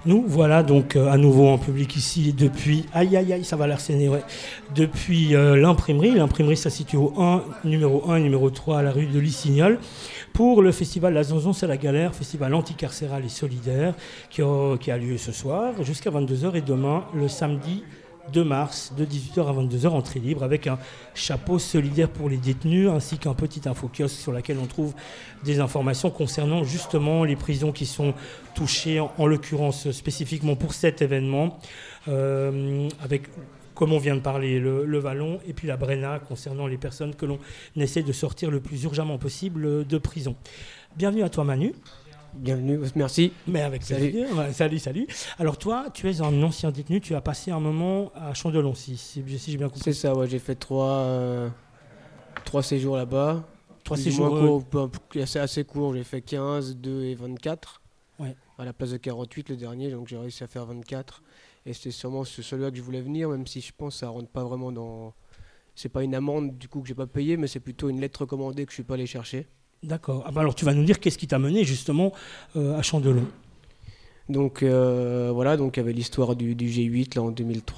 Nous voilà donc à nouveau en public ici depuis, ça va l'Arséné, ouais, depuis l'imprimerie. L'imprimerie, ça se situe numéro 1 et numéro 3 à la rue de Lissignol, pour le festival La Zonzon, c'est la galère, festival anticarcéral et solidaire qui a lieu ce soir jusqu'à 22h et demain, le samedi 2 mars, de 18h à 22h, entrée libre, avec un chapeau solidaire pour les détenus, ainsi qu'un petit info-kiosque sur lequel on trouve des informations concernant justement les prisons qui sont touchées, en l'occurrence spécifiquement pour cet événement, avec, comme on vient de parler, le Vallon, et puis la Brenna, concernant les personnes que l'on essaie de sortir le plus urgemment possible de prison. Bienvenue à toi, Manu. Bienvenue, merci. Mais avec plaisir. Salut. Alors toi, tu es un ancien détenu, tu as passé un moment à Chandelon, si j'ai bien compris. C'est ça, ouais, j'ai fait trois séjours là-bas. 3 séjours c'est assez court, j'ai fait 15, 2 et 24. Ouais. À la place de 48 le dernier, donc j'ai réussi à faire 24. Et c'était sûrement celui-là que je voulais venir, même si je pense que ça rentre pas vraiment dans... C'est pas une amende du coup que j'ai pas payé, mais c'est plutôt une lettre recommandée que je suis pas allé chercher. D'accord. Alors tu vas nous dire qu'est-ce qui t'a mené justement à Chandelon. Donc voilà, donc il y avait l'histoire du G8 là, en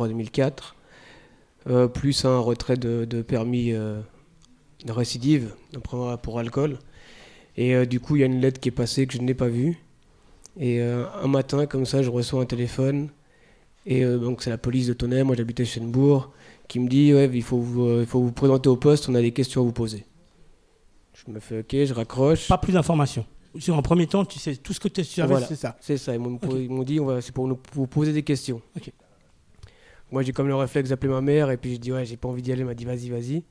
2003-2004, plus un retrait de permis de récidive pour alcool. Et du coup, il y a une lettre qui est passée que je n'ai pas vue. Et un matin, comme ça, je reçois un téléphone. Et donc c'est la police de Tonnerre, moi j'habitais Chenebourg, qui me dit ouais, il faut vous présenter au poste, on a des questions à vous poser. Je me fais ok, je raccroche. Pas plus d'informations. En premier temps, tu sais tout ce que tu savais, voilà, c'est ça. C'est ça. Ils m'ont dit c'est pour vous poser des questions. Okay. Moi j'ai comme le réflexe d'appeler ma mère et puis je dis ouais, j'ai pas envie d'y aller. Elle m'a dit vas-y.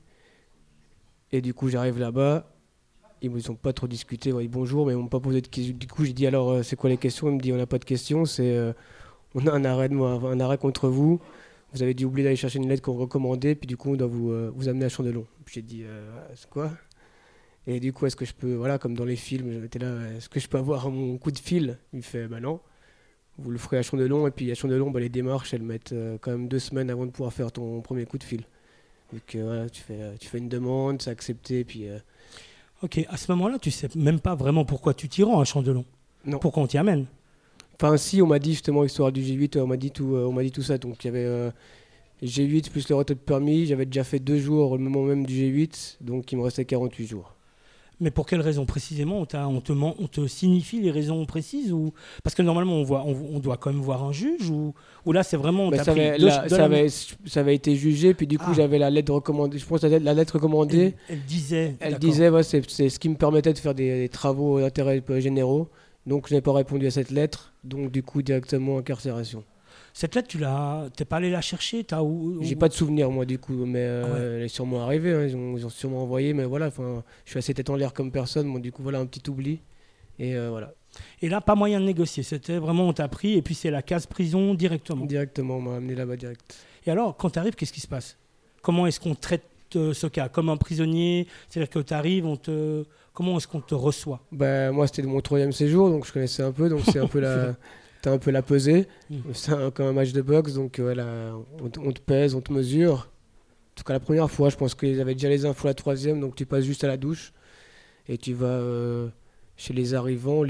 Et du coup j'arrive là-bas, ils ne ont pas trop discuté, ils dit bonjour, mais ils m'ont pas posé de questions. Du coup j'ai dit alors c'est quoi les questions? Il me dit on n'a pas de questions, on a un arrêt contre vous. Vous avez dû oublier d'aller chercher une lettre qu'on recommandait, puis du coup on doit vous amener à Chandelon. Puis j'ai dit c'est quoi? Et du coup, est-ce que je peux, voilà, comme dans les films, j'étais là, est-ce que je peux avoir mon coup de fil? Il me fait, bah non, vous le ferez à Chandelon. Et puis à Chandelon, les démarches, elles mettent quand même 2 semaines avant de pouvoir faire ton premier coup de fil. Donc voilà, tu fais une demande, c'est accepté, puis... Ok, à ce moment-là, tu sais même pas vraiment pourquoi tu t'y rends à Chandelon. Non. Pourquoi on t'y amène? Enfin si, on m'a dit justement l'histoire du G8, on m'a dit tout ça. Donc il y avait G8 plus le retrait de permis, j'avais déjà fait 2 jours au moment même du G8, donc il me restait 48 jours. Mais pour quelles raisons précisément? On te signifie les raisons précises ou... Parce que normalement, on doit quand même voir un juge ou là, c'est vraiment... Ça avait été jugé, puis du coup, j'avais la lettre recommandée. Je pense que la lettre recommandée... Elle disait, ouais, c'est ce qui me permettait de faire des travaux d'intérêt généraux. Donc, je n'ai pas répondu à cette lettre. Donc, du coup, directement incarcération. Cette lettre, t'es pas allé la chercher? J'ai pas de souvenir, moi, du coup, mais elle est sûrement arrivée, hein, ils ont sûrement envoyé, mais voilà, je suis assez tête en l'air comme personne, bon, du coup, voilà, un petit oubli, et voilà. Et là, pas moyen de négocier, c'était vraiment, on t'a pris, et puis c'est la case prison directement? Directement, on m'a amené là-bas direct. Et alors, quand tu arrives, qu'est-ce qui se passe? Comment est-ce qu'on traite ce cas? Comme un prisonnier? C'est-à-dire que tu arrives, comment est-ce qu'on te reçoit? Moi, c'était mon 3e séjour, donc je connaissais un peu, donc c'est un peu t'as un peu la pesée, c'est comme un match de boxe, donc voilà, on te pèse, on te mesure. En tout cas, la première fois, je pense qu'ils avaient déjà les infos la 3e, donc tu passes juste à la douche et tu vas chez les arrivants.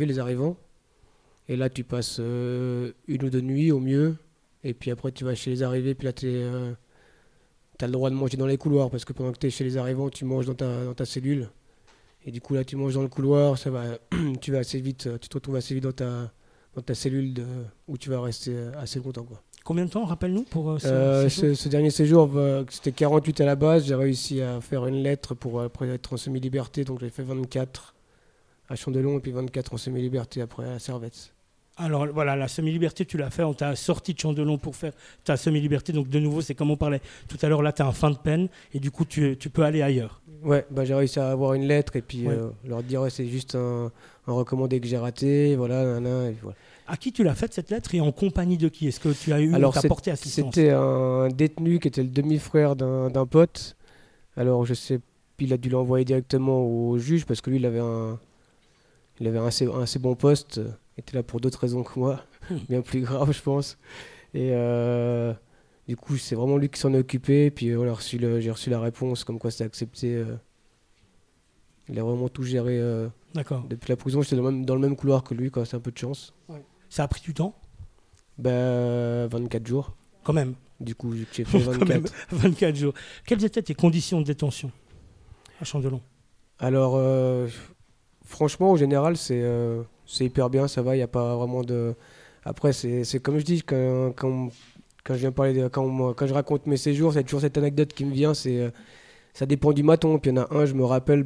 Et là, tu passes 1 ou 2 nuits au mieux. Et puis après, tu vas chez les arrivés, puis là, t'as le droit de manger dans les couloirs, parce que pendant que tu es chez les arrivants, tu manges dans ta cellule. Et du coup, là, tu manges dans le couloir, tu vas assez vite, tu te retrouves assez vite dans ta cellule où tu vas rester assez longtemps, quoi. Combien de temps, rappelle-nous, pour ce dernier séjour, c'était 48 à la base. J'ai réussi à faire une lettre pour après être en semi-liberté. Donc j'ai fait 24 à Chandelon et puis 24 en semi-liberté après à Servette. Alors voilà, la semi-liberté, tu l'as fait, on t'a sorti de Chandelon pour faire ta semi-liberté. Donc de nouveau, c'est comme on parlait tout à l'heure, là tu as un fin de peine et du coup tu peux aller ailleurs. Ouais, j'ai réussi à avoir une lettre et puis leur dire c'est juste un recommandé que j'ai raté, voilà, et voilà. À qui tu l'as faite cette lettre et en compagnie de qui? Est-ce que tu as t'as porté assistance? C'était un détenu qui était le demi-frère d'un pote. Alors je sais, il a dû l'envoyer directement au juge parce que lui il avait un assez bon poste. Il était là pour d'autres raisons que moi, bien plus grave je pense. Et du coup c'est vraiment lui qui s'en est occupé. Puis j'ai reçu la réponse comme quoi c'était accepté. Il a vraiment tout géré. D'accord. Depuis la prison, j'étais dans le même couloir que lui, quoi. C'est un peu de chance. Ouais. Ça a pris du temps? Ben, 24 jours. Quand même. Du coup, vu que j'ai fait Quand même, 24. 24 jours. Quelles étaient tes conditions de détention à Chandelon? Alors, franchement, en général, c'est hyper bien, ça va, il n'y a pas vraiment de... Après, c'est comme je dis, quand je viens parler quand je raconte mes séjours, c'est toujours cette anecdote qui me vient, ça dépend du maton. Puis il y en a un, je me rappelle,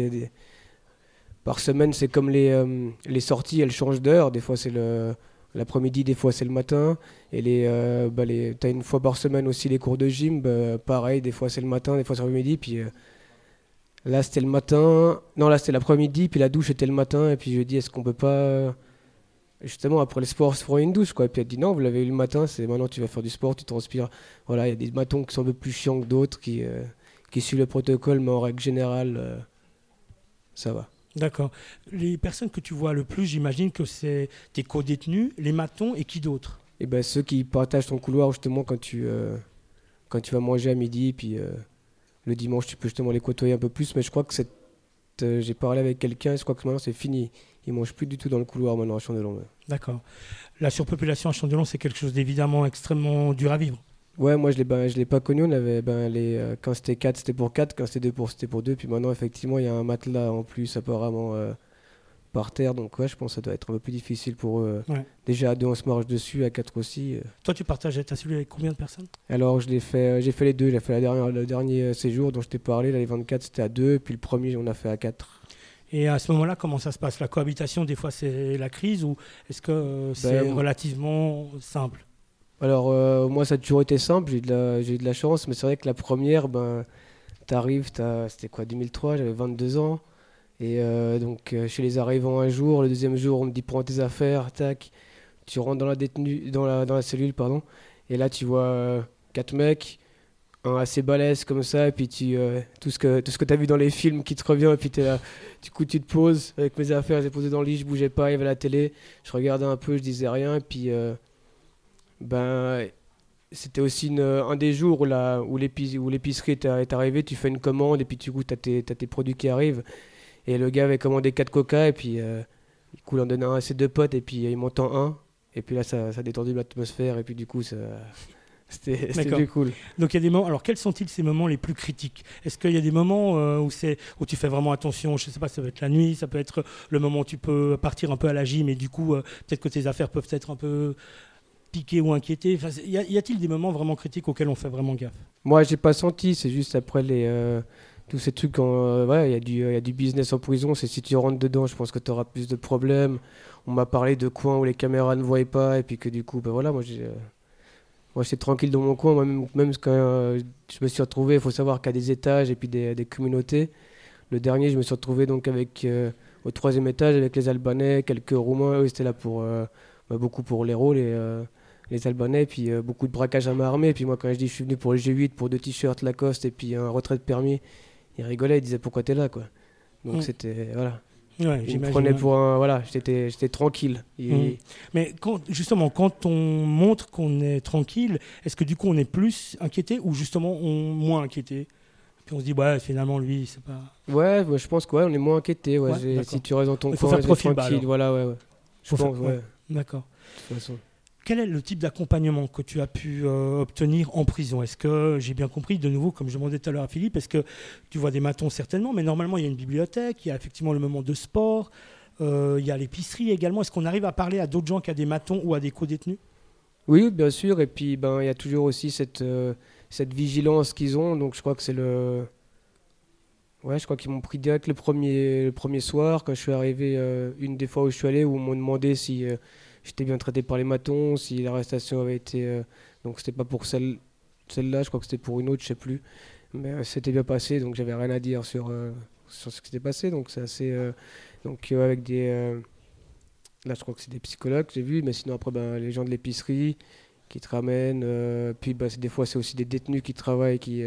par semaine, c'est comme les sorties, elles changent d'heure. Des fois, c'est l'après-midi, des fois, c'est le matin. Et t'as une fois par semaine aussi les cours de gym. Pareil, des fois, c'est le matin, des fois, c'est l'après-midi. Puis là, c'était le matin. Non, là, c'était l'après-midi. Puis la douche était le matin. Et puis je dis, est-ce qu'on peut pas, justement, après le sport, se prendre une douche, quoi. Et puis elle dit, non, vous l'avez eu le matin. C'est maintenant, tu vas faire du sport, tu transpires. Voilà, il y a des matons qui sont un peu plus chiants que d'autres, qui suivent le protocole. Mais en règle générale, ça va. D'accord. Les personnes que tu vois le plus, j'imagine que c'est tes co-détenus, les matons et qui d'autre? Et ben ceux qui partagent ton couloir justement quand tu vas manger à midi, puis le dimanche tu peux justement les côtoyer un peu plus. Mais je crois que j'ai parlé avec quelqu'un et je crois que maintenant c'est fini. Ils mangent plus du tout dans le couloir maintenant à Chandelon. D'accord. La surpopulation à Chandelon, c'est quelque chose d'évidemment extrêmement dur à vivre. Ouais, moi je l'ai pas connu. On avait quand c'était 4 c'était pour 4, quand c'était 2 c'était pour 2. Puis maintenant effectivement il y a un matelas en plus apparemment par terre. Donc ouais, je pense que ça doit être un peu plus difficile pour eux. Ouais. Déjà à 2 on se marche dessus, à 4 aussi. Toi, tu partageais ta cellule avec combien de personnes? Alors j'ai fait les deux. J'ai fait le dernier séjour dont je t'ai parlé. Là, les 24 c'était à 2, puis le premier on a fait à 4. Et à ce moment-là, comment ça se passe? La cohabitation, des fois, c'est la crise ou est-ce que c'est relativement simple? Alors moi ça a toujours été simple, j'ai eu de la chance, mais c'est vrai que la première, c'était quoi, 2003, j'avais 22 ans, et donc je suis les arrivant un jour, le deuxième jour on me dit prends tes affaires, tac, tu rentres dans la cellule, pardon, et là tu vois 4 mecs, un assez balèze comme ça, et puis tout ce que tu as vu dans les films qui te revient, et puis t'es là, du coup tu te poses, avec mes affaires, j'ai posé dans le lit, je bougeais pas, il y avait la télé, je regardais un peu, je disais rien, et puis... c'était aussi un des jours où l'épicerie est arrivée, tu fais une commande et puis du coup t'as tes produits qui arrivent. Et le gars avait commandé 4 coca et puis du coup il en donne un à ses 2 potes et puis il m'entend un. Et puis là ça a détendu l'atmosphère et puis du coup c'était plus cool. Donc il y a des moments. Alors quels sont-ils ces moments les plus critiques? Est-ce qu'il y a des moments où tu fais vraiment attention? Je ne sais pas, ça peut être la nuit, ça peut être le moment où tu peux partir un peu à la gym et du coup peut-être que tes affaires peuvent être un peu piqué ou inquiété? Enfin, y a-t-il des moments vraiment critiques auxquels on fait vraiment gaffe? Moi j'ai pas senti, c'est juste après tous ces trucs, ouais, il y a du business en prison, c'est si tu rentres dedans, je pense que tu auras plus de problèmes. On m'a parlé de coins où les caméras ne voyaient pas et puis que du coup, voilà, moi j'étais tranquille dans mon coin, moi, même quand je me suis retrouvé, il faut savoir qu'il y a des étages et puis des communautés. Le dernier, je me suis retrouvé donc au 3e étage avec les Albanais, quelques Roumains, eux c'était là beaucoup pour les rôles les Albanais, puis beaucoup de braquage à main armée. Et puis moi, quand je dis je suis venu pour le G8, pour 2 t-shirts Lacoste et puis un retrait de permis, ils rigolaient, ils disaient pourquoi t'es là, quoi. Donc c'était, voilà. Ouais, ils me prenaient pour un, voilà, j'étais tranquille. Mais justement, quand on montre qu'on est tranquille, est-ce que du coup on est plus inquiété ou justement moins inquiété? Puis on se dit, ouais, finalement, lui, c'est pas... Ouais, je pense qu'on est moins inquiété. Ouais, si tu restes dans ton coin, tranquille, voilà, ouais. Je pense, ouais. D'accord. De toute façon. Quel est le type d'accompagnement que tu as pu obtenir en prison? Est-ce que, j'ai bien compris, de nouveau, comme je demandais tout à l'heure à Philippe, est-ce que tu vois des matons certainement, mais normalement il y a une bibliothèque, il y a effectivement le moment de sport, il y a l'épicerie également. Est-ce qu'on arrive à parler à d'autres gens qu'à des matons ou à des co-détenus? Oui, bien sûr, et puis il y a toujours aussi cette vigilance qu'ils ont, donc je crois que c'est Ouais, je crois qu'ils m'ont pris direct le premier soir, quand je suis arrivé, une des fois où je suis allé, où ils m'ont demandé si... j'étais bien traité par les matons, si l'arrestation avait été... donc c'était pas pour celle-là, je crois que c'était pour une autre, je sais plus. Mais c'était bien passé, donc j'avais rien à dire sur ce qui s'était passé. Donc c'est assez... avec des... là je crois que c'est des psychologues que j'ai vus, mais sinon après les gens de l'épicerie qui te ramènent. Puis des fois c'est aussi des détenus qui travaillent, qui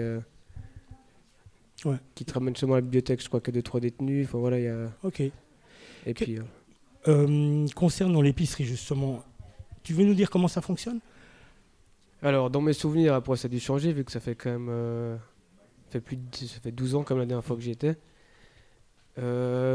te ramènent seulement à la bibliothèque, je crois qu'il y a 2-3 détenus. Enfin voilà, il y a... Ok. Et puis... concernant l'épicerie, justement, tu veux nous dire comment ça fonctionne? Alors, dans mes souvenirs, après ça a dû changer, vu que ça fait quand même ça fait 12 ans comme la dernière fois que j'y étais.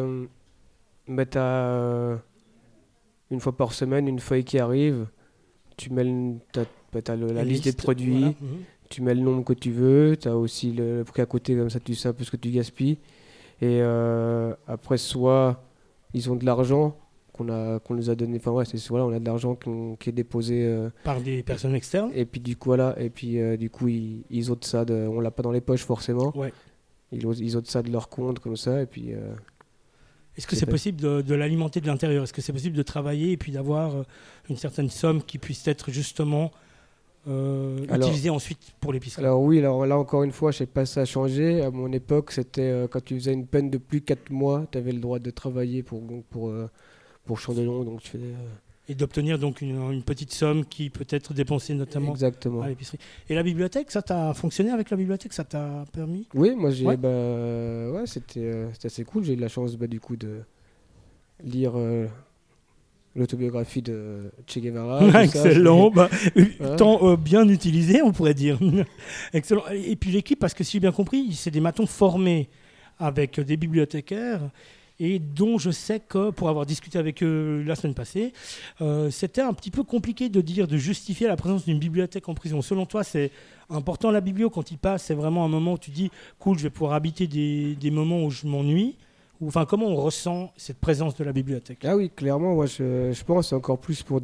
T'as une fois par semaine une feuille qui arrive. tu mets la liste des produits, voilà. tu mets le nombre que tu veux, tu as aussi le prix à côté, comme ça tu sais un peu ce que tu gaspilles. Et après, soit ils ont de l'argent qu'on nous a donné, enfin ouais, voilà, on a de l'argent qui est déposé Par des personnes externes. et puis du coup voilà, et puis du coup ils ôtent ça on l'a pas dans les poches forcément. Ouais. Ils ôtent ça de leur compte comme ça et puis Est-ce que c'est possible de l'alimenter de l'intérieur? Est-ce que c'est possible de travailler et puis d'avoir une certaine somme qui puisse être justement utilisée ensuite pour l'épicerie? Alors oui, alors là encore une fois, je sais pas si ça a changé. À mon époque, c'était quand tu faisais une peine de plus de 4 mois, tu avais le droit de travailler pour Chandelon. Donc tu faisais, Et d'obtenir donc une petite somme qui peut être dépensée notamment exactement. à l'épicerie. Et la bibliothèque, ça t'a fonctionné avec la bibliothèque? Ça t'a permis? Oui, moi j'ai, Ouais. c'était assez cool. J'ai eu la chance du coup de lire l'autobiographie de Che Guevara. Tout ça, Excellent, Voilà. temps bien utilisé, on pourrait dire. Excellent. Et puis l'équipe, parce que si j'ai bien compris, c'est des matons formés avec des bibliothécaires et dont je sais que, pour avoir discuté avec eux la semaine passée, c'était un petit peu compliqué de justifier la présence d'une bibliothèque en prison. Selon toi, c'est important la biblio quand il passe, c'est vraiment un moment où tu dis, cool, je vais pouvoir habiter des moments où je m'ennuie. Enfin, comment on ressent cette présence de la bibliothèque? Ah oui, clairement, moi je pense encore plus pour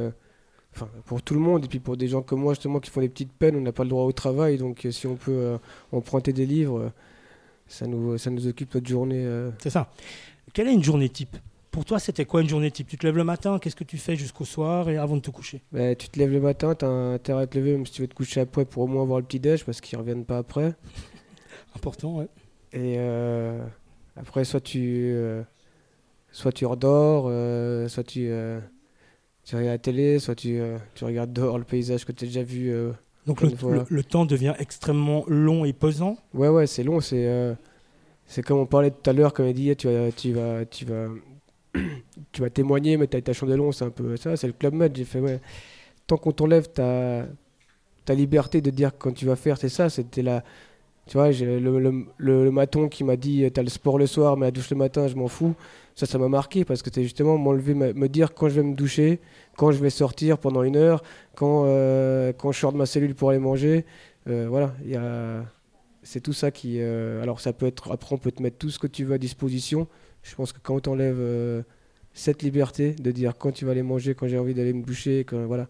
pour tout le monde et puis pour des gens comme moi justement qui font des petites peines, on n'a pas le droit au travail, donc si on peut emprunter des livres, ça nous occupe notre journée. C'est ça. Quelle est une journée type? Pour toi, c'était quoi une journée type? Tu te lèves le matin, qu'est-ce que tu fais jusqu'au soir et avant de te coucher? Bah, tu te lèves le matin, tu as intérêt à te lever même si tu veux te coucher après pour au moins avoir le petit-déj parce qu'ils reviennent pas après. Important, ouais. Et après, soit tu redors, soit tu regardes la télé, soit tu regardes dehors le paysage que tu as déjà vu. Donc plein de fois. le temps devient extrêmement long et pesant. Ouais, c'est long. C'est comme on parlait tout à l'heure, comme il dit, tu vas témoigner, mais ta Chandelon, c'est un peu ça, c'est le Club Med. J'ai fait, ouais, tant qu'on t'enlève ta liberté de dire quand tu vas faire, c'est ça, c'était là. Tu vois, j'ai le maton qui m'a dit t'as le sport le soir, mais la douche le matin, je m'en fous. Ça m'a marqué parce que c'était justement m'enlever, me dire quand je vais me doucher, quand je vais sortir pendant 1 heure, quand je sors de ma cellule pour aller manger. Voilà, c'est tout ça qui. Alors, ça peut être. Après, on peut te mettre tout ce que tu veux à disposition. Je pense que quand on t'enlève cette liberté de dire quand tu vas aller manger, quand j'ai envie d'aller me doucher, voilà.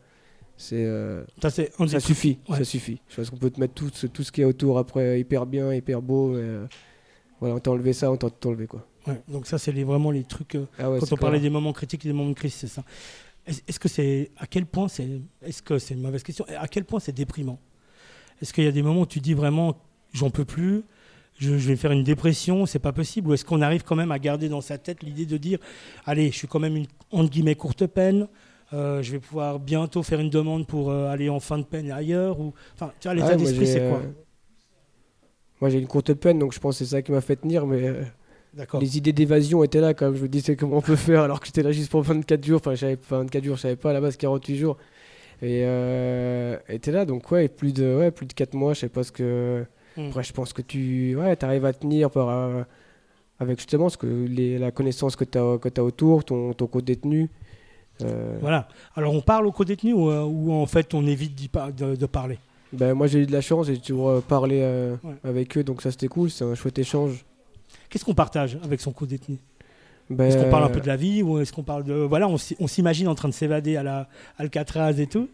Ça suffit, ouais. ça suffit. Je pense qu'on peut te mettre tout ce qui est autour après hyper bien, hyper beau. Voilà, on t'a enlevé ça, on t'a tout enlevé quoi. Ouais, donc ça, c'est vraiment les trucs. Ah ouais, quand on clair. parlait des moments critiques et des moments de crise, c'est ça. Est-ce que c'est à quel point est-ce que c'est une mauvaise question? À quel point c'est déprimant? Est-ce qu'il y a des moments où tu dis vraiment j'en peux plus, je vais faire une dépression, c'est pas possible? Ou est-ce qu'on arrive quand même à garder dans sa tête l'idée de dire allez, je suis quand même une entre guillemets courte peine? Je vais pouvoir bientôt faire une demande pour aller en fin de peine ailleurs ou... Enfin, tu vois, l'état d'esprit, c'est quoi? Moi, j'ai une courte peine, donc je pense que c'est ça qui m'a fait tenir, mais D'accord. les idées d'évasion étaient là quand même. Je me disais comment on peut faire alors que j'étais là juste pour 24 jours. Enfin, 24 jours, je savais pas à la base 48 jours. Et t'es là, donc plus de 4 mois, je sais pas ce que... Après, je pense que tu arrives à tenir avec justement la connaissance que tu as autour, ton co-détenu. Voilà. Alors, on parle aux co-détenus ou en fait, on évite de parler? Ben, moi, j'ai eu de la chance, j'ai toujours parlé avec eux, donc ça, c'était cool, c'est un chouette échange. Qu'est-ce qu'on partage avec son co-détenu? Ben, est-ce qu'on parle un peu de la vie ou est-ce qu'on parle de... Voilà, on s'imagine en train de s'évader à la Alcatraz et tout?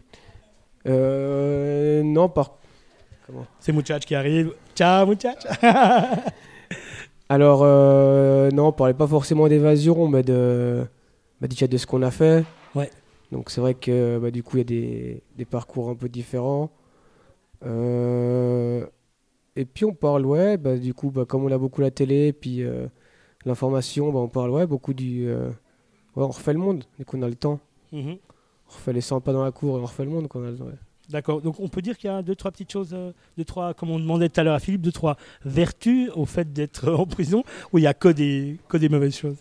Non, Comment? C'est Mouchach qui arrive. Ciao, Mouchach. Alors, non, on parlait pas forcément d'évasion, mais déjà de ce qu'on a fait. Ouais. Donc c'est vrai que du coup, il y a des parcours un peu différents. Et puis on parle, du coup, comme on a beaucoup la télé, puis l'information, on parle beaucoup on refait le monde, dès qu'on a le temps. On refait les 100 pas dans la cour et on refait le monde quand on a le temps. Ouais. D'accord, donc on peut dire qu'il y a 2-3 petites choses, comme on demandait tout à l'heure à Philippe, 2-3 vertus au fait d'être en prison, où il n'y a que des mauvaises choses.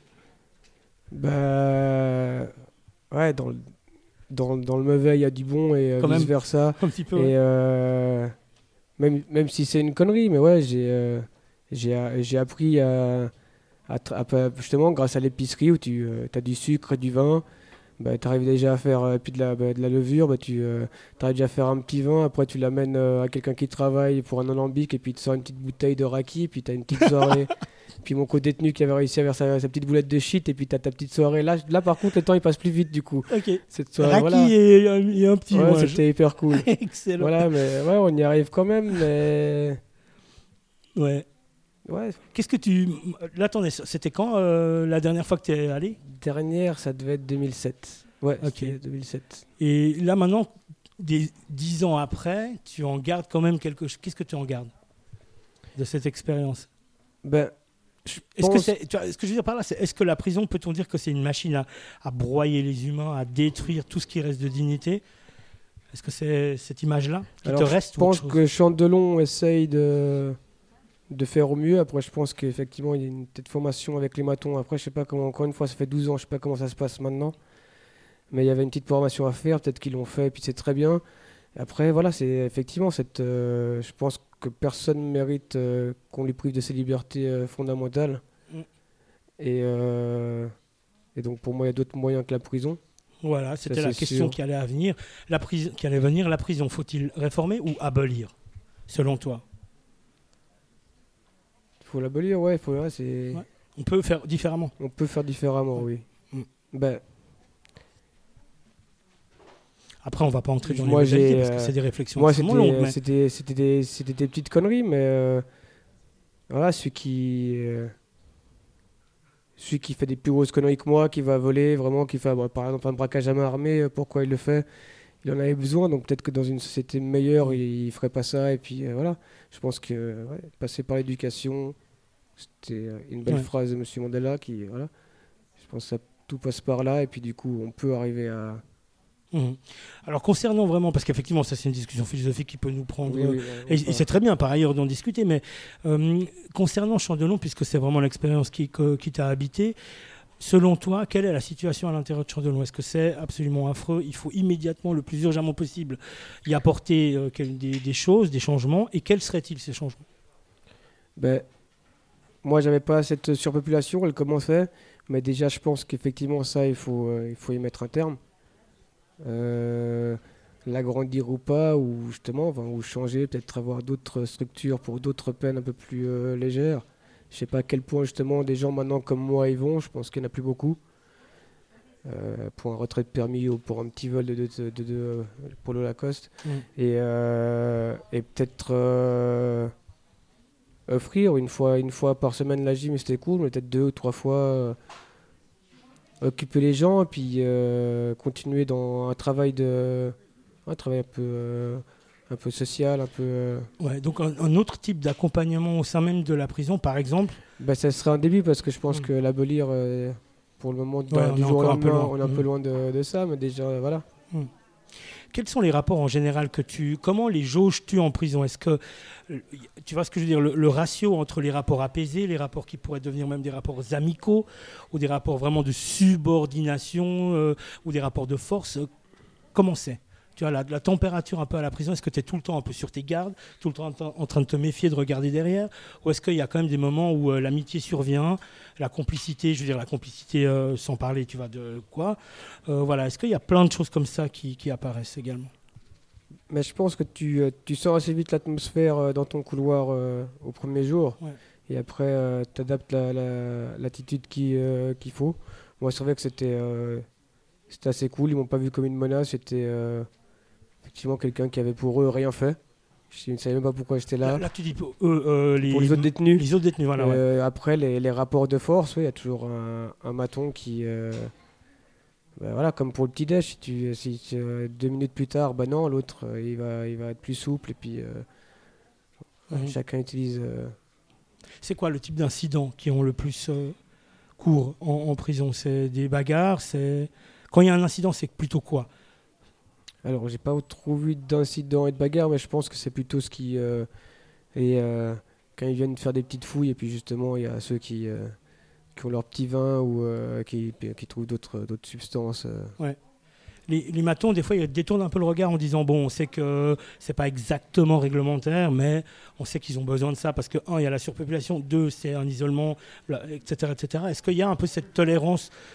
Ouais, dans le mauvais, il y a du bon et vice-versa. Un petit peu. Et même si c'est une connerie, mais ouais, j'ai appris à justement, grâce à l'épicerie où tu as du sucre et du vin, bah, tu arrives déjà à faire puis de la levure, bah, tu arrives déjà à faire un petit vin, après tu l'amènes à quelqu'un qui travaille pour un alambic, et puis il te sort une petite bouteille de raki, puis tu as une petite soirée. Puis mon co-détenu qui avait réussi à faire sa petite boulette de shit, et puis tu as ta petite soirée. Là, par contre, le temps il passe plus vite du coup. Ok. Cette soirée, Raki voilà. et un petit Ouais, vin. c'était hyper cool. Excellent. Voilà, mais ouais, on y arrive quand même, mais. Ouais. Ouais, Qu'est-ce que tu. Là, attendez, c'était quand la dernière fois que tu es allé? dernière, ça devait être 2007. Ouais, Ok. c'était 2007. Et là, maintenant, 10 ans après, tu en gardes quand même quelque chose. Qu'est-ce que tu en gardes de cette expérience? Ben, Est-ce que tu vois, ce que je veux dire par là, c'est est-ce que la prison, peut-on dire que c'est une machine à broyer les humains, à détruire tout ce qui reste de dignité? Est-ce que c'est cette image-là qui te reste? Je pense que Chandelon essaye de faire au mieux. Après, je pense qu'effectivement, il y a une petite formation avec les matons. Après, je sais pas comment, encore une fois, ça fait 12 ans, je sais pas comment ça se passe maintenant. Mais il y avait une petite formation à faire, peut-être qu'ils l'ont fait, et puis c'est très bien. Après, voilà, c'est effectivement je pense que personne ne mérite qu'on lui prive de ses libertés fondamentales. Mm. Et donc, pour moi, il y a d'autres moyens que la prison. Voilà, c'était la question sûr. qui allait venir. La prison, faut-il réformer ou abolir, selon toi? Il faut l'abolir, ouais, c'est... Ouais. On peut faire différemment. On peut faire différemment, oui. Mm. Ben, Après, on va pas entrer dans les moi, modalités parce que c'est des réflexions moi, extrêmement longues. Mais... c'était des petites conneries, mais voilà, celui qui fait des plus grosses conneries que moi, qui va voler, vraiment, qui fait par exemple un braquage à main armée, pourquoi il le fait? Il en avait besoin, donc peut-être que dans une société meilleure, il ferait pas ça. Et puis voilà, je pense que passer par l'éducation, c'était une belle phrase de M. Mandela voilà, je pense que tout passe par là, et puis du coup, on peut arriver à... Alors concernant vraiment, parce qu'effectivement ça c'est une discussion philosophique qui peut nous prendre, Oui, et c'est très bien par ailleurs d'en discuter, mais concernant Chandelon, puisque c'est vraiment l'expérience qui t'a habité, selon toi, quelle est la situation à l'intérieur de Chandelon? Est-ce que c'est absolument affreux? Il faut immédiatement, le plus urgemment possible, y apporter des choses, des changements, et quels seraient-ils ces changements? Ben, moi j'avais pas cette surpopulation, elle commençait, mais déjà je pense qu'effectivement ça il faut y mettre un terme. L'agrandir ou pas, ou justement, ou changer, peut-être avoir d'autres structures pour d'autres peines un peu plus légères. Je sais pas à quel point justement des gens maintenant comme moi y vont, je pense qu'il n'y en a plus beaucoup. Pour un retrait de permis ou pour un petit vol pour le Lacoste. Et peut-être offrir une fois par semaine la gym, c'était cool, mais peut-être 2 ou 3 fois occuper les gens, et puis continuer dans un travail un peu social, un peu... Ouais, donc un autre type d'accompagnement au sein même de la prison, par exemple. Ça serait un début, parce que je pense que l'abolir, pour le moment, du jour au lendemain, on est un peu loin de ça, mais déjà, voilà. Quels sont les rapports en général comment les jauges-tu en prison? Est-ce que, tu vois ce que je veux dire, le ratio entre les rapports apaisés, les rapports qui pourraient devenir même des rapports amicaux, ou des rapports vraiment de subordination, ou des rapports de force, comment c'est? Tu vois, la température un peu à la prison, est-ce que tu es tout le temps un peu sur tes gardes, tout le temps en train de te méfier, de regarder derrière? Ou est-ce qu'il y a quand même des moments où l'amitié survient, la complicité, je veux dire la complicité sans parler, tu vois, de quoi? Voilà, est-ce qu'il y a plein de choses comme ça qui apparaissent également? Mais je pense que tu sens assez vite l'atmosphère dans ton couloir au premier jour. Ouais. Et après, tu adaptes l'attitude qu'il faut. Moi, c'est vrai que c'était assez cool. Ils m'ont pas vu comme une menace. C'était effectivement quelqu'un qui avait pour eux rien fait. Je ne savais même pas pourquoi j'étais là. Là, tu dis pour les autres détenus. Les autres détenus, voilà. Ouais. Après, les rapports de force, il y a toujours un maton qui... voilà, comme pour le petit-déj, si 2 minutes plus tard, non, l'autre, il va être plus souple. Et puis, chacun utilise... C'est quoi le type d'incidents qui ont le plus cours en prison? C'est des bagarres? Quand il y a un incident, c'est plutôt quoi? Alors, j'ai pas trop vu d'incidents et de bagarres, mais je pense que c'est plutôt ce qui... quand ils viennent faire des petites fouilles, et puis justement, il y a ceux qui ont leur petit vin ou qui trouvent d'autres substances. Ouais. Les matons, des fois, ils détournent un peu le regard en disant bon, on sait que c'est pas exactement réglementaire, mais on sait qu'ils ont besoin de ça parce que, un, il y a la surpopulation, deux, c'est un isolement, etc., etc. Est-ce qu'il y a un peu cette tolérance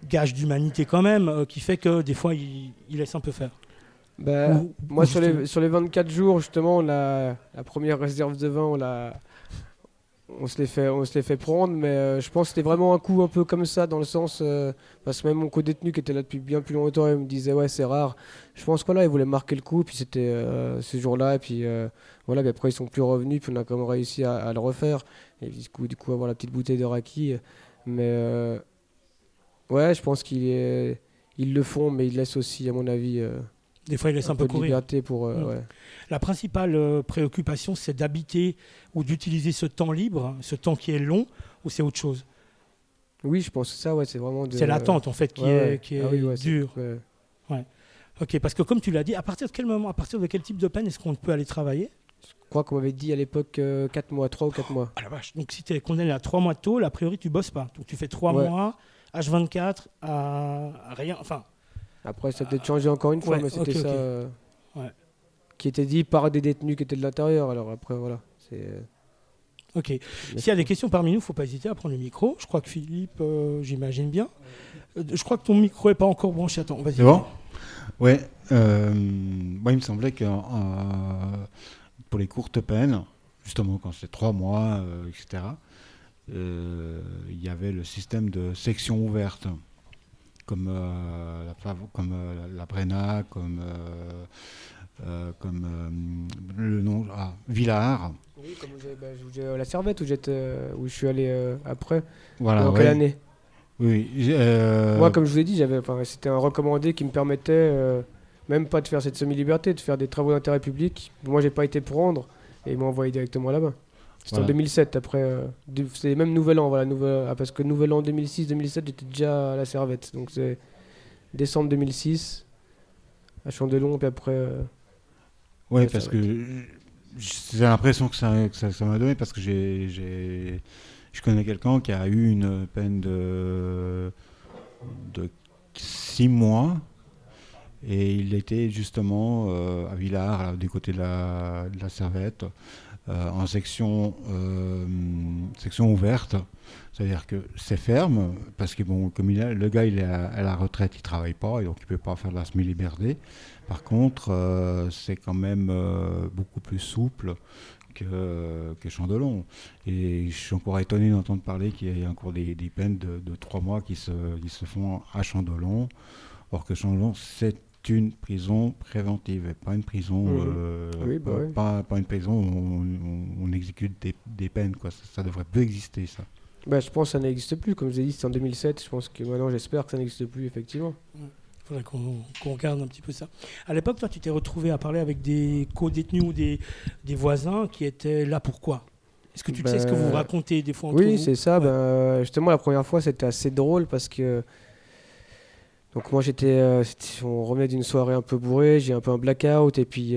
gage d'humanité quand même, qui fait que des fois, il laisse un peu faire. Moi, sur les 24 jours, justement, la première réserve de vin, on se les fait prendre, mais je pense que c'était vraiment un coup un peu comme ça, dans le sens, parce que même mon co-détenu qui était là depuis bien plus longtemps, il me disait ouais c'est rare. Je pense que là il voulait marquer le coup, puis c'était ce jour-là, et puis voilà, puis après ils sont plus revenus, puis on a quand même réussi à le refaire, et du coup avoir la petite bouteille de raki, mais ouais, je pense qu'ils le font, mais ils laissent aussi, à mon avis, des fois, ils laissent un peu de courir. liberté pour ouais. La principale préoccupation, c'est d'habiter ou d'utiliser ce temps libre, ce temps qui est long, ou c'est autre chose? Oui, je pense que ça, ouais, c'est vraiment C'est l'attente, en fait, qui est dure. Ouais. Ok, parce que comme tu l'as dit, à partir de quel moment, à partir de quel type de peine est-ce qu'on peut aller travailler? Je crois qu'on m'avait dit à l'époque 4 mois, 3 ou 4 mois. Ah la vache. Donc si tu es condamné à 3 mois de tôle, a priori, tu bosses pas. Donc tu fais 3 mois, H24, à rien. Enfin. Après, ça a peut-être changé encore une fois, mais c'était ça qui était dit par des détenus qui étaient de l'intérieur. Alors après, voilà. Ok. S'il y a des questions parmi nous, il ne faut pas hésiter à prendre le micro. Je crois que Philippe, j'imagine bien. Je crois que ton micro n'est pas encore branché. Attends, vas-y. C'est bon ? Ouais. Moi, il me semblait que pour les courtes peines, justement quand c'est 3 mois, etc., il y avait le système de section ouverte, comme la Brenna, comme le nom Villard. Oui, comme la Servette où je suis allé après. Voilà. Quelle année? Oui. Moi, comme je vous ai dit, c'était un recommandé qui me permettait même pas de faire cette semi-liberté, de faire des travaux d'intérêt public. Moi, j'ai pas été prendre et ils m'ont envoyé directement là-bas. C'était en 2007, après. C'est même Nouvel An, voilà, parce que Nouvel An 2006-2007, j'étais déjà à la Servette. Donc c'est décembre 2006, à Chandelon, puis après. Oui, parce que j'ai l'impression que ça m'a donné, parce que je connais quelqu'un qui a eu une peine de 6 mois. Et il était justement à Villars, du côté de la Servette, en section ouverte. C'est-à-dire que c'est ferme, parce que bon, comme le gars il est à la retraite, il ne travaille pas, et donc il ne peut pas faire de la semi-liberté. Par contre, c'est quand même beaucoup plus souple que Chandelon. Et je suis encore étonné d'entendre parler qu'il y a encore des peines de 3 mois qui se font à Chandelon, or que Chandelon, c'est une prison préventive et pas une prison pas une prison où on exécute des peines, quoi. Ça devrait plus exister, ça. Je pense que ça n'existe plus, comme je l'ai dit, c'est en 2007. Je pense que maintenant, j'espère que ça n'existe plus, effectivement. Il faudrait qu'on regarde un petit peu ça. À l'époque, toi, tu t'es retrouvé à parler avec des co-détenus ou des voisins qui étaient là pourquoi? Est-ce que tu sais ce que vous racontez des fois entre vous? Oui, c'est ça. Justement, la première fois, c'était assez drôle parce que donc moi on revenait d'une soirée un peu bourrée, j'ai un peu un blackout, et puis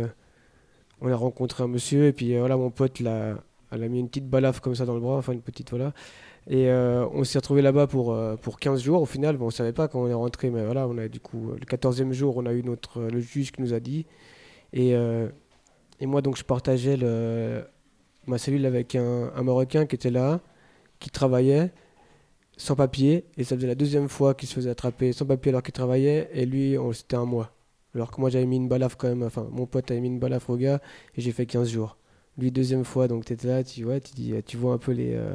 on a rencontré un monsieur, et puis voilà, mon pote elle a mis une petite balafre comme ça dans le bras, enfin une petite, voilà, et on s'est retrouvé là-bas pour 15 jours au final. On savait pas quand on est rentré, mais voilà, on a du coup le 14e jour, on a eu le juge qui nous a dit, et moi donc je partageais ma cellule avec un Marocain qui était là, qui travaillait sans papier, et ça faisait la 2e fois qu'il se faisait attraper sans papier alors qu'il travaillait, et lui, c'était un mois. Alors que moi, j'avais mis une balafre quand même, enfin, mon pote avait mis une balafre au gars, et j'ai fait 15 jours. Lui, 2e fois, donc t'étais là, tu vois un peu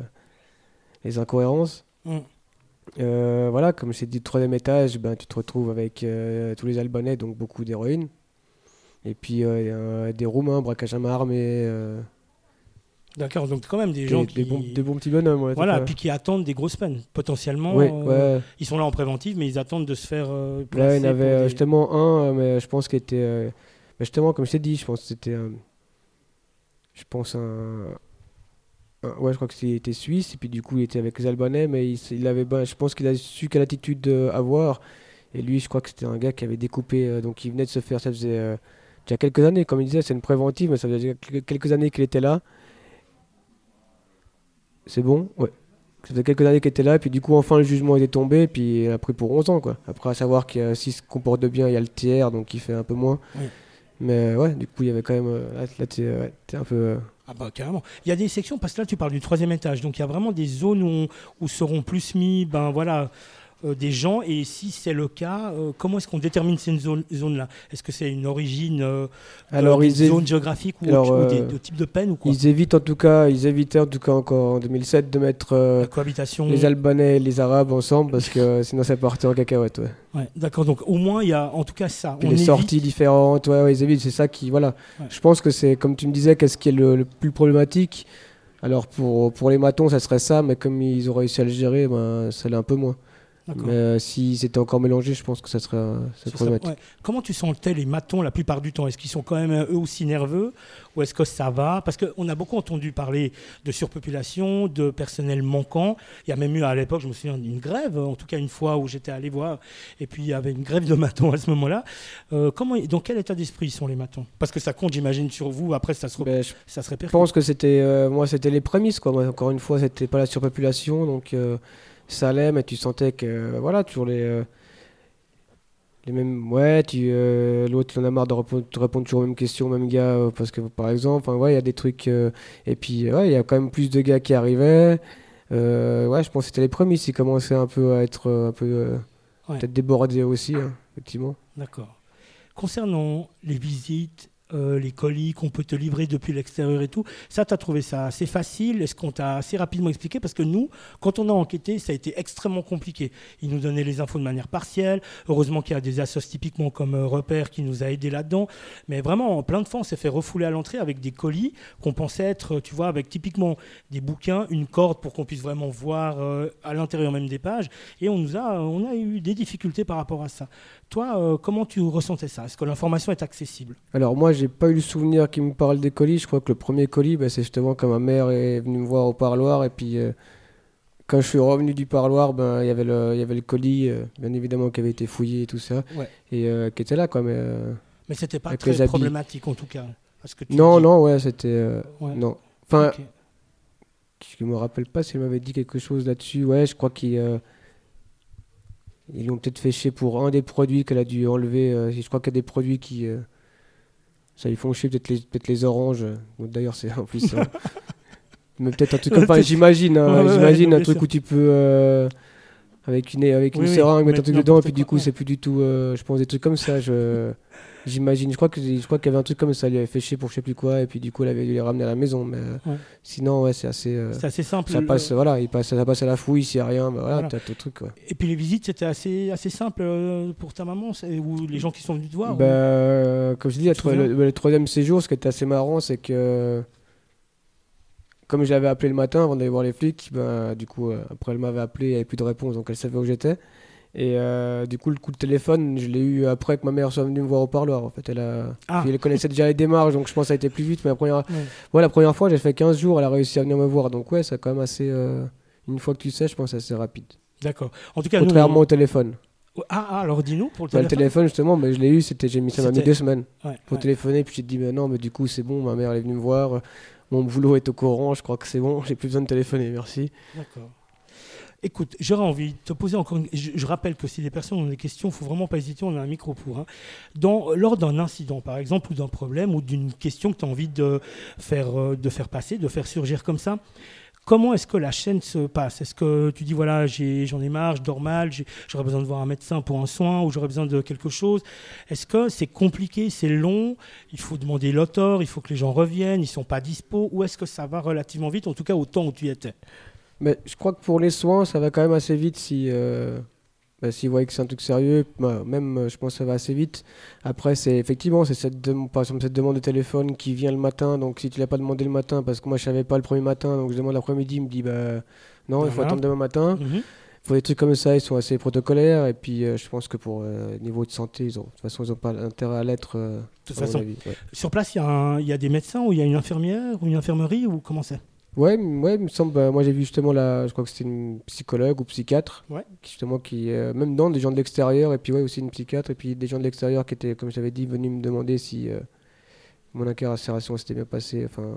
les incohérences. Voilà, comme je t'ai dit, 3e étage, tu te retrouves avec tous les Albanais, donc beaucoup d'héroïne. Et puis des Roumains, braquage à main armée. D'accord, donc quand même des gens des bons petits bonhommes. Ouais, voilà, puis qui attendent des grosses peines. Potentiellement, ils sont là en préventive, mais ils attendent de se faire placer. Là, il y en avait justement un, mais je pense qu'il était... justement, comme je t'ai dit, je pense que c'était... je crois qu'il était suisse, et puis du coup, il était avec les Albanais, mais il avait, je pense qu'il a su quelle attitude avoir. Et lui, je crois que c'était un gars qui avait découpé, donc il venait de se faire... Ça faisait déjà quelques années, comme il disait, c'est une préventive, mais ça faisait déjà quelques années qu'il était là. C'est bon, ouais. Ça faisait quelques années qu'il était là, et puis du coup, enfin, le jugement était tombé, et puis il a pris pour 11 ans, quoi. Après, à savoir que s'il se comporte bien, il y a le tiers, donc il fait un peu moins. Oui. Mais ouais, du coup, il y avait quand même... là, t'es un peu... Ah bah carrément. Il y a des sections, parce que là, tu parles du 3e étage, donc il y a vraiment des zones où seront plus mis, des gens, et si c'est le cas, comment est-ce qu'on détermine ces zones-là? Est-ce que c'est une origine zone géographique ou de type de peine ou quoi? Ils évitaient en tout cas encore en 2007 de mettre la cohabitation, les Albanais et les Arabes ensemble parce que sinon ça partait en cacahuète. Ouais, d'accord, donc au moins il y a en tout cas ça. Puis les sorties différentes, ils évitent, c'est ça qui, voilà. Ouais. Je pense que c'est, comme tu me disais, qu'est-ce qui est le plus problématique. Alors pour les matons ça serait ça, mais comme ils ont réussi à le gérer, ça l'est un peu moins. Mais si c'était encore mélangé, je pense que ça serait problématique. Ouais. Comment tu sentais les matons la plupart du temps? Est-ce qu'ils sont quand même eux aussi nerveux ou est-ce que ça va? Parce qu'on a beaucoup entendu parler de surpopulation, de personnel manquant. Il y a même eu à l'époque, je me souviens d'une grève, en tout cas une fois où j'étais allé voir, et puis il y avait une grève de matons à ce moment-là. Dans quel état d'esprit sont les matons? Parce que ça compte, j'imagine, sur vous, après ça se répercute. Je pense que c'était les prémices, quoi. Moi, encore une fois, c'était pas la surpopulation, donc... ça allait, mais tu sentais que toujours les mêmes, l'autre il en a marre de répondre toujours aux mêmes questions, même gars, parce que par exemple il y a des trucs, et puis il y a quand même plus de gars qui arrivaient, je pense que c'était les premiers, ils commençaient un peu à être peut-être débordés aussi, effectivement. D'accord. Concernant les visites, les colis qu'on peut te livrer depuis l'extérieur et tout, ça, tu as trouvé ça assez facile? Est-ce qu'on t'a assez rapidement expliqué? Parce que nous, quand on a enquêté, ça a été extrêmement compliqué. Ils nous donnaient les infos de manière partielle. Heureusement qu'il y a des assos typiquement comme Repère qui nous a aidés là-dedans. Mais vraiment, plein de fois, on s'est fait refouler à l'entrée avec des colis qu'on pensait être, tu vois, avec typiquement des bouquins, une corde pour qu'on puisse vraiment voir à l'intérieur même des pages. Et on a eu des difficultés par rapport à ça. Toi, comment tu ressentais ça? Est-ce que l'information est accessible? Alors moi, j'ai pas eu le souvenir qu'il me parle des colis. Je crois que le premier colis, c'est justement quand ma mère est venue me voir au parloir. Et puis, quand je suis revenu du parloir, il y avait le colis, bien évidemment, qui avait été fouillé et tout ça. Ouais. Et qui était là, quoi. Mais c'était pas très problématique, en tout cas. C'était... non. Enfin, je me rappelle pas s'il m'avait dit quelque chose là-dessus. Ouais, je crois qu'ils l'ont peut-être fait chier pour un des produits qu'elle a dû enlever. Je crois qu'il y a des produits qui... ça lui font chier, peut-être les oranges. D'ailleurs, c'est en plus... mais peut-être un truc comme ça, j'imagine. J'imagine un truc où tu peux... avec une seringue, mettre un truc dedans, et puis du coup, c'est plus du tout... je pense des trucs comme ça. J'imagine. Je crois qu'il y avait un truc comme ça. Il lui avait fait chier pour je sais plus quoi, et puis du coup, elle avait dû les ramener à la maison. Mais sinon, c'est assez... c'est assez simple. Ça passe, ça passe à la fouille, s'il n'y a rien. T'as ton truc, quoi. Et puis les visites, c'était assez simple pour ta maman, ou les gens qui sont venus te voir? Comme je dis, le troisième séjour, ce qui était assez marrant, c'est que... Comme je l'avais appelé le matin avant d'aller voir les flics, du coup, après elle m'avait appelé, il n'y avait plus de réponse, donc elle savait où j'étais. Et du coup, le coup de téléphone, je l'ai eu après que ma mère soit venue me voir au parloir. En fait, puis elle connaissait déjà les démarches, donc je pense que ça a été plus vite. Mais la première fois, j'ai fait 15 jours, elle a réussi à venir me voir. Donc c'est quand même assez... une fois que tu sais, je pense que c'est assez rapide. D'accord. En tout cas, contrairement au téléphone. Alors dis-nous pour le téléphone. Le téléphone, justement, je l'ai eu, j'ai mis 2 semaines pour téléphoner. Puis j'ai dit, non, mais du coup, c'est bon, ma mère elle est venue me voir. Mon boulot est au courant, je crois que c'est bon, j'ai plus besoin de téléphoner, merci. D'accord. Écoute, j'aurais envie de te poser encore une... Je rappelle que si les personnes ont des questions, il ne faut vraiment pas hésiter, on a un micro pour. Lors d'un incident, par exemple, ou d'un problème, ou d'une question que tu as envie de faire passer, de faire surgir comme ça, comment est-ce que la chaîne se passe? Est-ce que tu dis, voilà, j'en ai marre, je dors mal, j'aurais besoin de voir un médecin pour un soin, ou j'aurais besoin de quelque chose? Est-ce que c'est compliqué, c'est long, il faut demander l'auteur, il faut que les gens reviennent, ils ne sont pas dispo, ou est-que ça va relativement vite, en tout cas au temps où tu y étais? Mais je crois que pour les soins, ça va quand même assez vite s'ils voient que c'est un truc sérieux. Même, je pense que ça va assez vite. Après, par exemple cette demande de téléphone qui vient le matin. Donc, si tu ne l'as pas demandé le matin, parce que moi, je ne savais pas le premier matin, donc je demande l'après-midi, il me dit non, il faut attendre demain matin. Il faut des trucs comme ça, ils sont assez protocolaires. Et puis, je pense que pour niveau de santé, de toute façon, ils n'ont pas intérêt à l'être. De toute façon, sur place, il y a des médecins ou il y a une infirmière ou une infirmerie ou comment c'est? Ouais, il me semble. Moi, j'ai vu justement je crois que c'était une psychologue ou psychiatre, qui même des gens de l'extérieur, et puis aussi une psychiatre, et puis des gens de l'extérieur qui étaient, comme je t'avais dit, venus me demander si mon incarcération s'était bien passée. Enfin.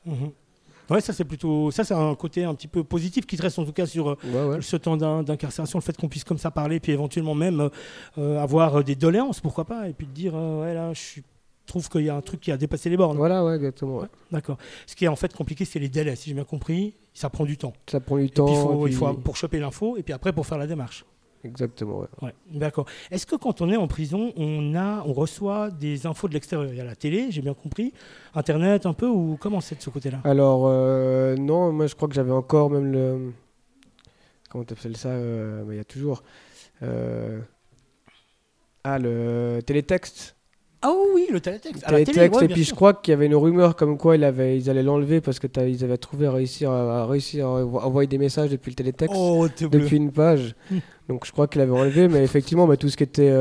Ouais, ça c'est un côté un petit peu positif qui te reste en tout cas sur ce temps d'incarcération, le fait qu'on puisse comme ça parler, puis éventuellement même avoir des doléances, pourquoi pas, et puis te dire là, je trouve qu'il y a un truc qui a dépassé les bornes. Voilà, exactement. Ouais. D'accord. Ce qui est en fait compliqué, c'est les délais. Si j'ai bien compris, ça prend du temps. Ça prend du temps. Il faut pour choper l'info et puis après pour faire la démarche. Exactement, ouais. Ouais, d'accord. Est-ce que quand on est en prison, on reçoit des infos de l'extérieur? Il y a la télé, j'ai bien compris, Internet un peu, ou comment c'est de ce côté-là? Alors, non, moi je crois que j'avais encore même le... Comment t'appelles ça mais il y a toujours... le télétexte. Ah oui, le télétexte. À la télé, Télétexte, ouais, et bien puis sûr. je crois qu'il y avait une rumeur comme quoi ils allaient l'enlever parce que ils avaient trouvé à réussir à envoyer des messages depuis le télétexte, Oh, t'es bleu. depuis une page. Donc je crois qu'il avait enlevé, mais effectivement, tout ce qui était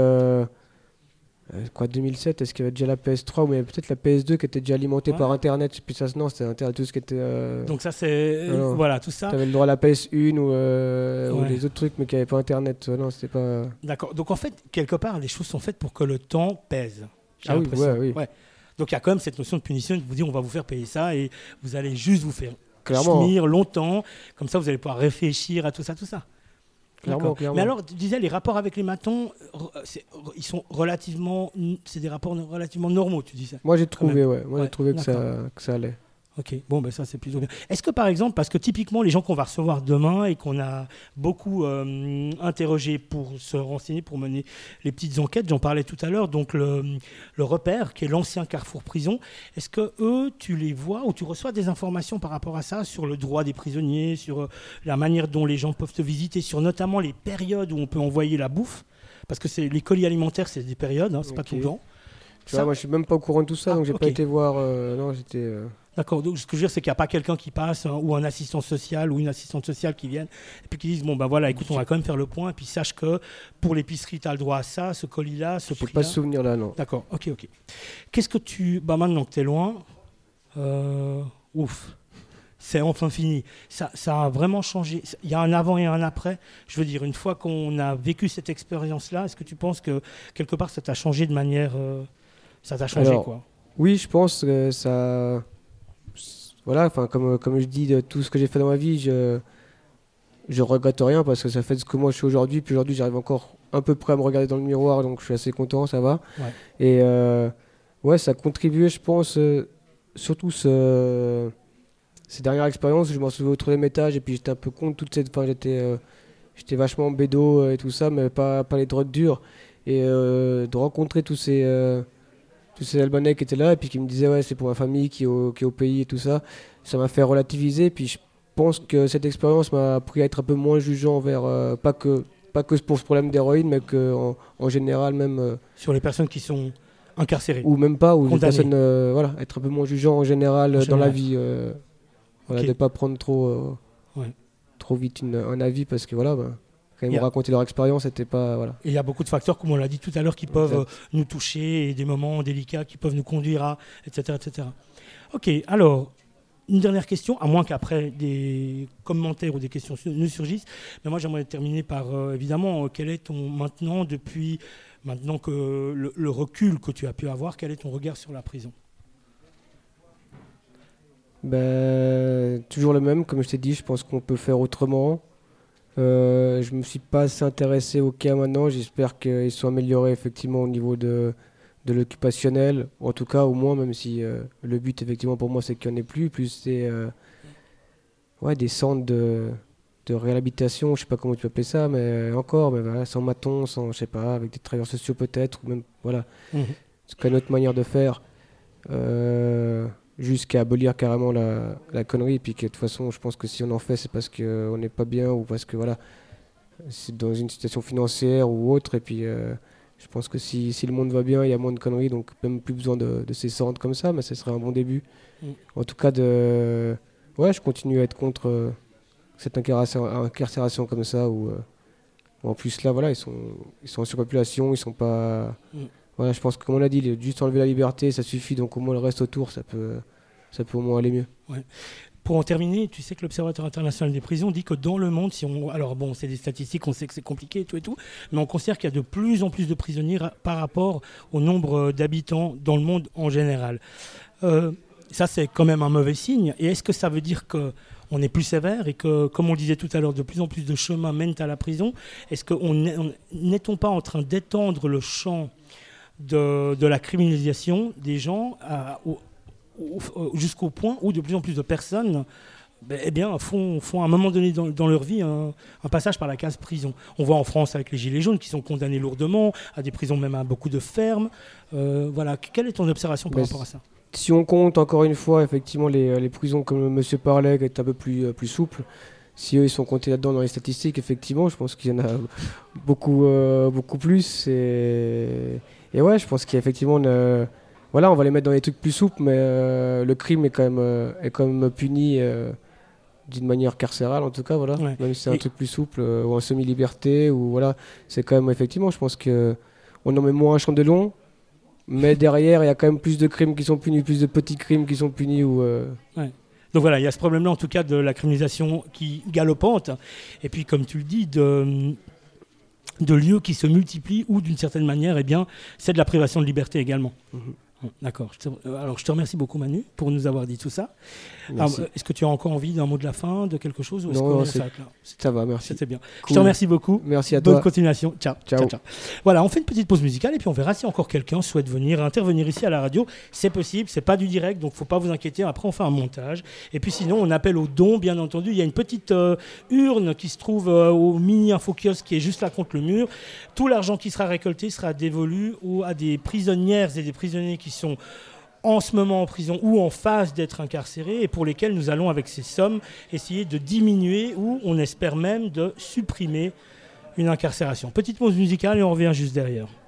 2007, est-ce qu'il y avait déjà la PS3 ou mais peut-être la PS2 qui était déjà alimentée par Internet, puis ça non, c'était Internet, tout ce qui était... Donc ça c'est... non. Voilà, tout ça. Tu avais le droit à la PS1 ou les autres trucs, mais qui n'avaient pas Internet. Non, c'était pas... D'accord. Donc en fait, quelque part, les choses sont faites pour que le temps pèse. J'ai Ah oui, l'impression. oui. Ouais. Donc il y a quand même cette notion de punition, de vous dire on va vous faire payer ça et vous allez juste vous faire Clairement. chemir longtemps, comme ça vous allez pouvoir réfléchir à tout ça. Clairement. Mais alors, tu disais, les rapports avec les matons, ils sont relativement... C'est des rapports relativement normaux, tu disais. Moi j'ai trouvé, j'ai trouvé que ça allait. Ok, bon, ben ça c'est plutôt bien. Est-ce que par exemple, parce que typiquement les gens qu'on va recevoir demain et qu'on a beaucoup interrogés pour se renseigner, pour mener les petites enquêtes, j'en parlais tout à l'heure, donc le repère qui est l'ancien Carrefour Prison, est-ce que eux, tu les vois ou tu reçois des informations par rapport à ça, sur le droit des prisonniers, sur la manière dont les gens peuvent te visiter, sur notamment les périodes où on peut envoyer la bouffe, parce que les colis alimentaires c'est des périodes, hein, c'est pas tout le temps. Tu vois, moi je suis même pas au courant de tout ça, donc j'ai pas été voir. Non, j'étais. D'accord, donc ce que je veux dire, c'est qu'il n'y a pas quelqu'un qui passe, ou un assistant social ou une assistante sociale qui viennent et puis qui disent bon ben voilà, écoute, on va quand même faire le point et puis sache que pour l'épicerie, tu as le droit à ça, ce colis-là, ce prix-là. Pas ce souvenir-là, non. D'accord, ok. Qu'est-ce que tu... maintenant que tu es loin, c'est enfin fini. Ça a vraiment changé. Il y a un avant et un après. Je veux dire, une fois qu'on a vécu cette expérience-là, est-ce que tu penses que quelque part ça t'a changé de manière... ça t'a changé quoi? Oui, je pense que ça... Voilà, enfin comme je dis, de tout ce que j'ai fait dans ma vie, je regrette rien parce que ça fait ce que moi je suis aujourd'hui. Puis aujourd'hui, j'arrive encore un peu près à me regarder dans le miroir, donc je suis assez content, ça va. Ouais. Et ça a contribué, je pense, surtout ces dernières expériences où je m'en souviens au troisième étage et puis j'étais un peu contre toute cette... Enfin, j'étais vachement bédo et tout ça, mais pas les drogues dures. Et de rencontrer tous ces Albanais qui étaient là et puis qui me disaient ouais, c'est pour ma famille qui est au pays et tout ça, ça m'a fait relativiser. Puis je pense que cette expérience m'a appris à être un peu moins jugeant envers pas que pour ce problème d'héroïne, mais en général même sur les personnes qui sont incarcérées ou même pas, ou les condamnées. personnes être un peu moins jugeant en général dans la vie, de pas prendre trop vite un avis parce que voilà. Quand ils m'ont raconté leur expérience, c'était pas... Voilà. Et il y a beaucoup de facteurs, comme on l'a dit tout à l'heure, qui peuvent nous toucher, et des moments délicats qui peuvent nous conduire à... etc. etc. Ok, alors, une dernière question, à moins qu'après des commentaires ou des questions ne surgissent. Mais moi, j'aimerais terminer par, évidemment, quel est ton... Maintenant que le recul que tu as pu avoir, quel est ton regard sur la prison? Toujours le même, comme je t'ai dit, je pense qu'on peut faire autrement. Je me suis pas assez intéressé au cas maintenant. J'espère qu'ils sont améliorés effectivement au niveau de l'occupationnel. En tout cas, au moins, même si le but effectivement pour moi c'est qu'il n'y en ait plus. Plus c'est des centres de réhabilitation. Je sais pas comment tu peux appeler ça, mais encore, mais voilà, sans matons, sans, je sais pas, avec des travailleurs sociaux peut-être, ou même voilà. C'est une autre manière de faire. Jusqu'à abolir carrément la connerie, et puis que de toute façon je pense que si on en fait c'est parce qu'on n'est pas bien ou parce que voilà c'est dans une situation financière ou autre, et puis je pense que si le monde va bien il y a moins de conneries, donc même plus besoin de ces centres comme ça, mais ce serait un bon début. En tout cas je continue à être contre cette incarcération comme ça où en plus là voilà ils sont en surpopulation, ils sont pas... Voilà, je pense que comme on l'a dit, juste enlever la liberté, ça suffit, donc au moins le reste autour, ça peut au moins aller mieux. Ouais. Pour en terminer, tu sais que l'Observatoire international des prisons dit que dans le monde, alors bon, c'est des statistiques, on sait que c'est compliqué et tout, mais on considère qu'il y a de plus en plus de prisonniers par rapport au nombre d'habitants dans le monde en général. Ça, c'est quand même un mauvais signe. Et est-ce que ça veut dire qu'on est plus sévère et que, comme on le disait tout à l'heure, de plus en plus de chemins mènent à la prison? Est-ce qu'on n'est-on pas en train d'étendre le champ de la criminalisation des gens jusqu'au point où de plus en plus de personnes font à un moment donné dans leur vie un passage par la case prison. On voit en France avec les Gilets jaunes qui sont condamnés lourdement, à des prisons même à beaucoup de fermes. Voilà. Quelle est ton observation par rapport à ça ? Si on compte encore une fois effectivement les prisons comme monsieur parlait, qui est un peu plus souple, si eux ils sont comptés là-dedans dans les statistiques, effectivement, je pense qu'il y en a beaucoup plus. Et ouais, je pense qu'effectivement, on va les mettre dans les trucs plus souples, mais le crime est quand même puni d'une manière carcérale, en tout cas, voilà. Ouais. Même si c'est un truc plus souple, ou en semi-liberté, ou voilà, c'est quand même, effectivement, je pense qu'on en met moins un Chandelon, mais derrière, il y a quand même plus de crimes qui sont punis, plus de petits crimes qui sont punis. Ouais. Donc voilà, il y a ce problème-là, en tout cas, de la criminalisation qui galopante, et puis, comme tu le dis, de lieux qui se multiplient, ou d'une certaine manière, c'est de la privation de liberté également. D'accord. Alors, je te remercie beaucoup, Manu, pour nous avoir dit tout ça. Alors, est-ce que tu as encore envie d'un mot de la fin, de quelque chose, ou est-ce qu'on s'arrête là ? Ça va, merci. C'était bien. Cool. Je te remercie beaucoup. Merci à toi. Bonne continuation. Ciao. Voilà, on fait une petite pause musicale et puis on verra si encore quelqu'un souhaite venir intervenir ici à la radio. C'est possible, c'est pas du direct, donc faut pas vous inquiéter. Après, on fait un montage. Et puis sinon, on appelle aux dons, bien entendu. Il y a une petite urne qui se trouve au mini info-kiosque qui est juste là contre le mur. Tout l'argent qui sera récolté sera dévolu à des prisonnières et des prisonniers qui sont en ce moment en prison ou en phase d'être incarcérés et pour lesquels nous allons avec ces sommes essayer de diminuer ou on espère même de supprimer une incarcération. Petite pause musicale et on revient juste derrière.